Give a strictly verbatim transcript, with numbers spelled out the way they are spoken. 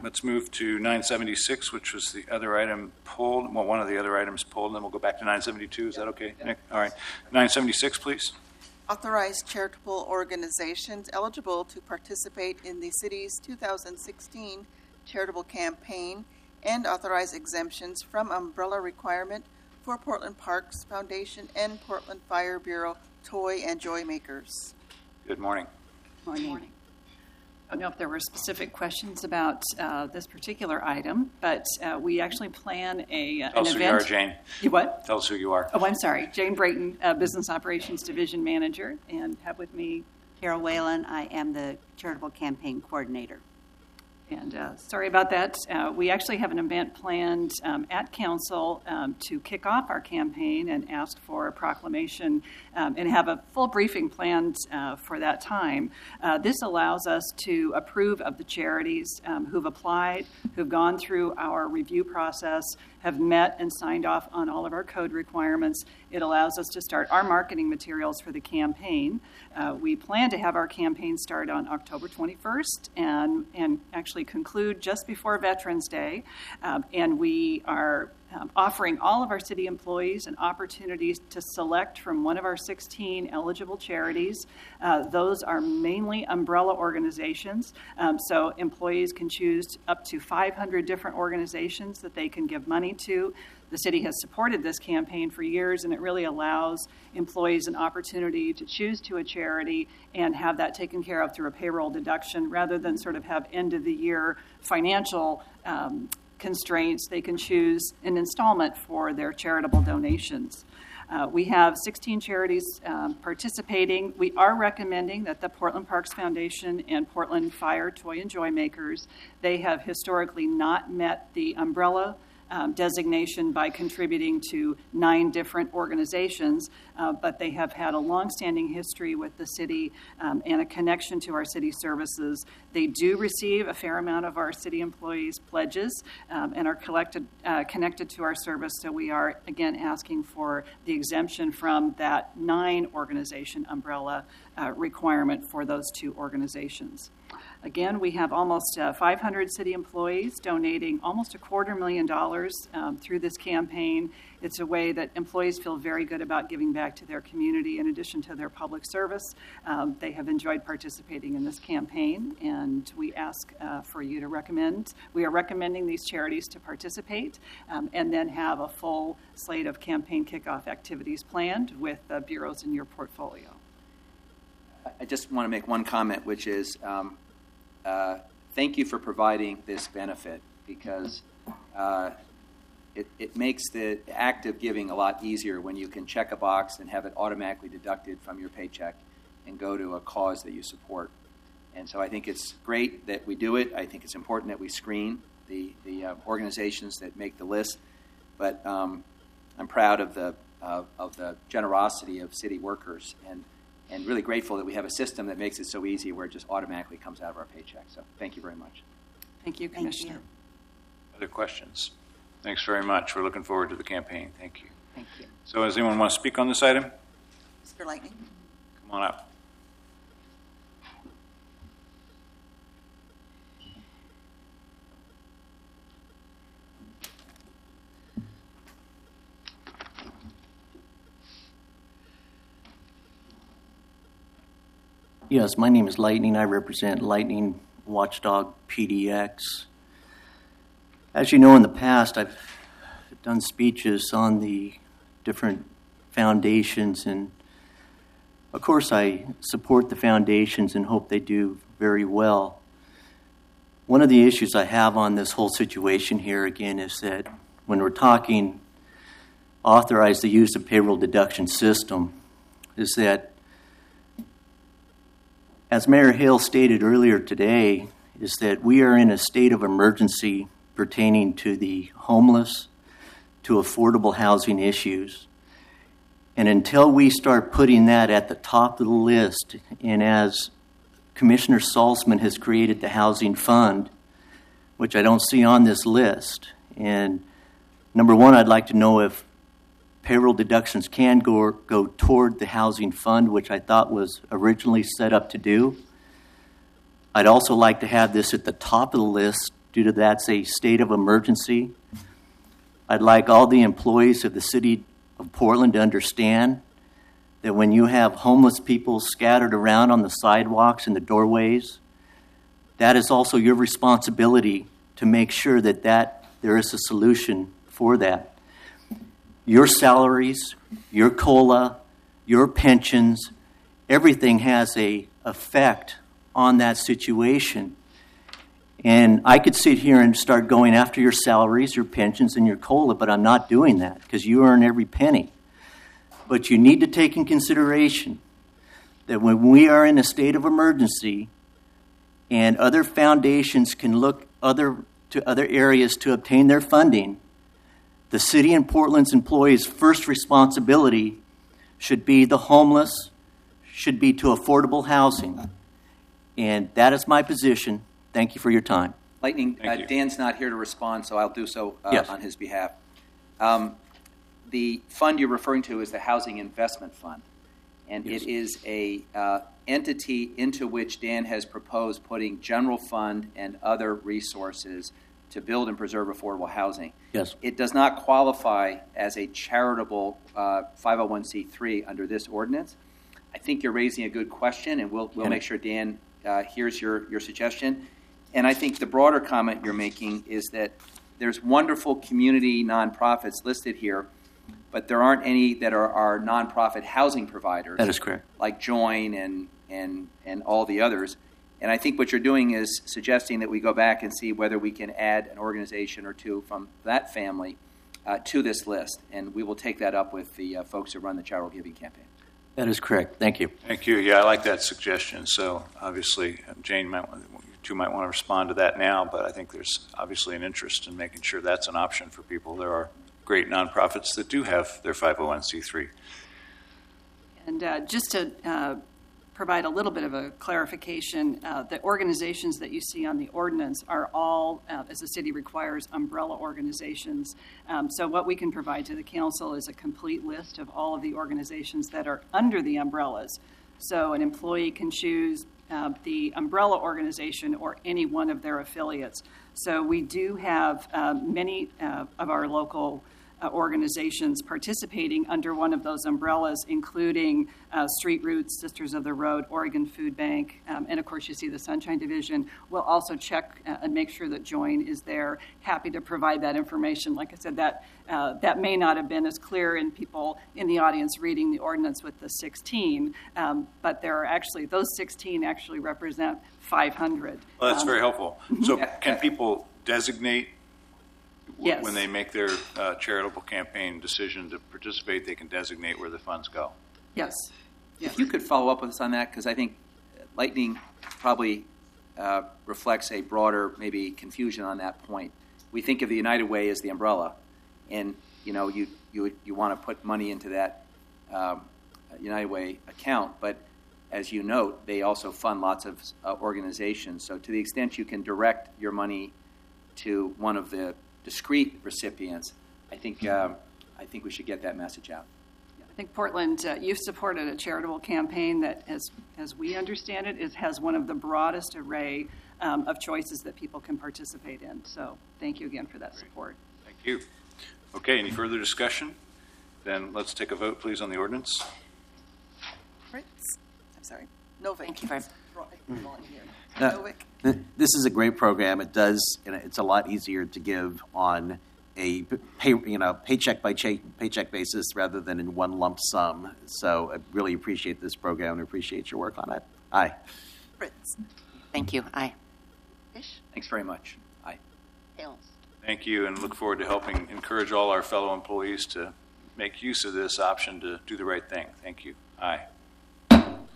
let's move to nine seventy-six, which was the other item pulled. Well, one of the other items pulled, and then we'll go back to nine seventy-two. Is that okay, Nick? All right. nine seventy-six, please. Authorize charitable organizations eligible to participate in the city's two thousand sixteen charitable campaign and authorize exemptions from umbrella requirement for Portland Parks Foundation and Portland Fire Bureau Toy and Joy Makers. Good morning. Morning. Morning. I don't know if there were specific questions about uh, this particular item, but uh, we actually plan a uh, Tell an us event. who you are, Jane. You what? Tell us who you are. Oh, I'm sorry. Jane Brayton, uh, Business Operations Division Manager, and have with me. Carol Whalen. I am the Charitable Campaign Coordinator. And uh, sorry about that. Uh, we actually have an event planned um, at Council um, to kick off our campaign and ask for a proclamation um, and have a full briefing planned uh, for that time. Uh, this allows us to approve of the charities um, who've applied, who've gone through our review process, have met and signed off on all of our code requirements. It allows us to start our marketing materials for the campaign. Uh, we plan to have our campaign start on October twenty-first and, and actually conclude just before Veterans Day. Um, and we are um, offering all of our city employees an opportunity to select from one of our sixteen eligible charities. Uh, those are mainly umbrella organizations. Um, so employees can choose up to five hundred different organizations that they can give money to. The city has supported this campaign for years, and it really allows employees an opportunity to choose to a charity and have that taken care of through a payroll deduction rather than sort of have end-of-the-year financial um, constraints. They can choose an installment for their charitable donations. Uh, we have sixteen charities um, participating. We are recommending that the Portland Parks Foundation and Portland Fire Toy and Joy Makers, they have historically not met the umbrella Um, designation by contributing to nine different organizations, uh, but they have had a long-standing history with the city um, and a connection to our city services. They do receive a fair amount of our city employees' pledges um, and are collected, uh, connected to our service, so we are, again, asking for the exemption from that nine-organization umbrella uh, requirement for those two organizations. Again, we have almost uh, five hundred city employees donating almost a quarter million dollars um, through this campaign. It's a way that employees feel very good about giving back to their community in addition to their public service. Um, they have enjoyed participating in this campaign, and we ask uh, for you to recommend. We are recommending these charities to participate um, and then have a full slate of campaign kickoff activities planned with uh, bureaus in your portfolio. I just want to make one comment, which is um, uh, thank you for providing this benefit, because uh, it, it makes the act of giving a lot easier when you can check a box and have it automatically deducted from your paycheck and go to a cause that you support. And so I think it's great that we do it. I think it's important that we screen the, the uh, organizations that make the list. But um, I'm proud of the, uh, of the generosity of city workers, and and really grateful that we have a system that makes it so easy where it just automatically comes out of our paycheck. So thank you very much. Thank you, Commissioner. Thank you. Other questions? Thanks very much. We're looking forward to the campaign. Thank you. Thank you. So does anyone want to speak on this item? Mister Lightning. Come on up. Yes, my name is Lightning. I represent Lightning Watchdog P D X. As you know, in the past, I've done speeches on the different foundations, and of course I support the foundations and hope they do very well. One of the issues I have on this whole situation here, again, is that when we're talking authorize the use of payroll deduction system, is that as Mayor Hale stated earlier today, is that we are in a state of emergency pertaining to the homeless, to affordable housing issues. And until we start putting that at the top of the list, and as Commissioner Salzman has created the Housing Fund, which I don't see on this list, and number one, I'd like to know if payroll deductions can go, go toward the Housing Fund, which I thought was originally set up to do. I'd also like to have this at the top of the list due to that's a state of emergency. I'd like all the employees of the city of Portland to understand that when you have homeless people scattered around on the sidewalks and the doorways, that is also your responsibility to make sure that, that there is a solution for that. Your salaries, your COLA, your pensions, everything has a effect on that situation. And I could sit here and start going after your salaries, your pensions, and your COLA, but I'm not doing that because you earn every penny. But you need to take in consideration that when we are in a state of emergency and other foundations can look other to other areas to obtain their funding, the city and Portland's employees' first responsibility should be the homeless, should be to affordable housing. And that is my position. Thank you for your time. Lightning, uh, Thank you. Dan's not here to respond, so I'll do so uh, Yes. on his behalf. Um, the fund you're referring to is the Housing Investment Fund, and Yes. it is a uh, entity into which Dan has proposed putting general fund and other resources to build and preserve affordable housing. Yes. It does not qualify as a charitable uh, five oh one c three under this ordinance. I think you're raising a good question, and we'll, we'll And- make sure Dan uh, hears your, your suggestion. And I think the broader comment you're making is that there's wonderful community nonprofits listed here, but there aren't any that are, are nonprofit housing providers. That is correct. Like Join and, and, and all the others. And I think what you're doing is suggesting that we go back and see whether we can add an organization or two from that family uh, to this list. And we will take that up with the uh, folks who run the charitable giving campaign. That is correct. Thank you. Thank you. Yeah, I like that suggestion. So obviously, uh, Jane might, want- you two might want to respond to that now, but I think there's obviously an interest in making sure that's an option for people. There are great nonprofits that do have their five oh one c three. And uh, just to uh, provide a little bit of a clarification, uh, the organizations that you see on the ordinance are all, uh, as the city requires, umbrella organizations. Um, so what we can provide to the council is a complete list of all of the organizations that are under the umbrellas. So an employee can choose uh, the umbrella organization or any one of their affiliates. So we do have uh, many uh, of our local Uh, organizations participating under one of those umbrellas, including uh, Street Roots, Sisters of the Road, Oregon Food Bank, um, and of course you see the Sunshine Division. We'll also check uh, and make sure that Join is there. Happy to provide that information. Like I said, that uh, that may not have been as clear in people in the audience reading the ordinance with the sixteen, um, but there are actually, those sixteen actually represent five hundred. Well, that's Um, very helpful. So can people designate w- Yes. when they make their uh, charitable campaign decision to participate, they can designate where the funds go? Yes. If you could follow up with us on that, because I think Lightning probably uh, reflects a broader maybe confusion on that point. We think of the United Way as the umbrella, and you know you you you want to put money into that um, United Way account, but as you note, they also fund lots of uh, organizations. So to the extent you can direct your money to one of the discrete recipients, I think um, I think we should get that message out. I think Portland, uh, you've supported a charitable campaign that, as as we understand it, is has one of the broadest array um, of choices that people can participate in. So thank you again for that support. Thank you. Okay, any further discussion? Then let's take a vote, please, on the ordinance. Fritz? I'm sorry. Novick. Thank you very Uh, Novick. th- This is a great program. It does, you know, it's a lot easier to give on a pay, you know, paycheck by check, paycheck basis rather than in one lump sum. So I really appreciate this program and appreciate your work on it. Aye. Fritz. Thank you. Aye. Fish. Thanks very much. Aye. Hills. Thank you, and look forward to helping encourage all our fellow employees to make use of this option to do the right thing. Thank you. Aye.